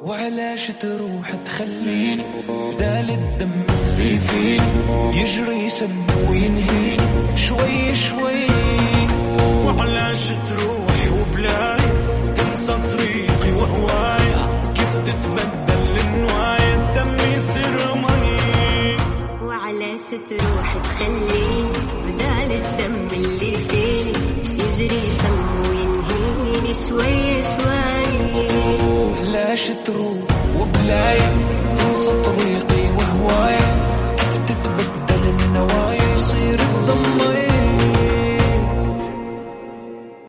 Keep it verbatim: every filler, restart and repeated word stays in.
وعلاش تروح تخليني بدال الدم اللي فيني يجري سم وينهيني شوي شوي. وعلاش تروح وبلاي تنسى طريقي وهوايا كيف تتبدل النوايا الدم يصير مي. وعلاش تروح تخليني بدال الدم اللي فيني يجري سم وينهيني شوي شوي. علاش تروح وبلاي تنسى طريقي وهوايا كيف تتبدل النوايا يصير الدم